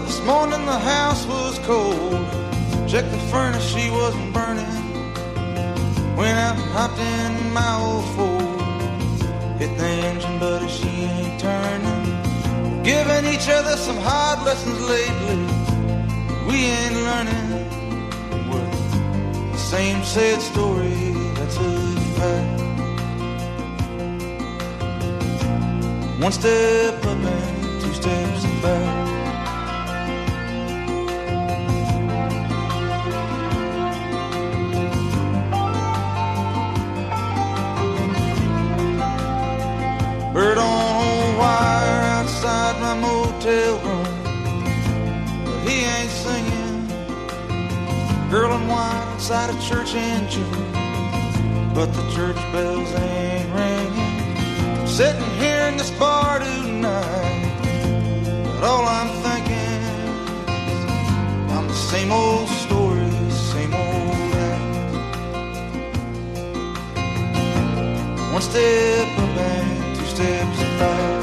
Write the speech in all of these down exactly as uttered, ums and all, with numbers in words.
This morning the house was cold. Checked the furnace, she wasn't burning. Went out and hopped in my old Ford. Hit the engine, buddy, she ain't turning. Giving each other some hard lessons lately. We ain't learning. Well, the same sad story, that's a fact. One step up and two steps back. Bird on a wire outside my motel room, but he ain't singing. Girl in white outside a church in June, but the church bells ain't ringing. I'm sitting here in this bar tonight, but all I'm thinking is I'm the same old story, same old act. One step up and two steps back.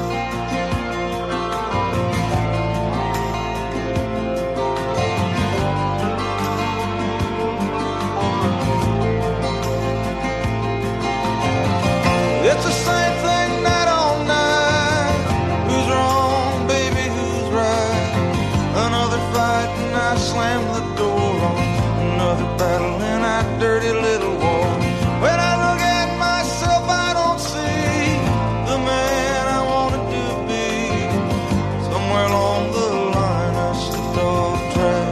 It's the same thing night on night. Who's wrong, baby, who's right? Another fight and I slam the door on another battle in that dirty little war. When I look at myself, I don't see the man I wanted to be. Somewhere along the line I slipped off track.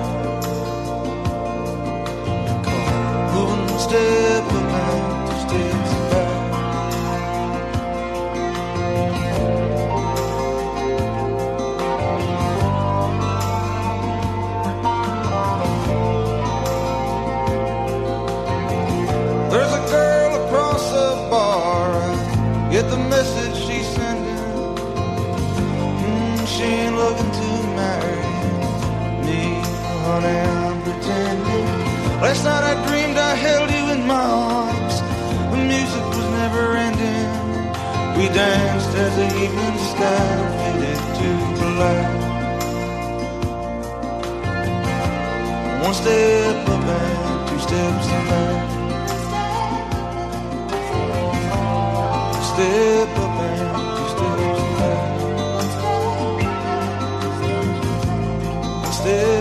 Moving one step up and two steps back. There's a girl across the bar, I get the message she's sending. Mm, she ain't looking to marry me, honey, I'm pretending. Last night I dreamed I held you in my arms. The music was never ending. We danced as the evening sky faded to black. One step up and two steps back. Step up and two steps back. Step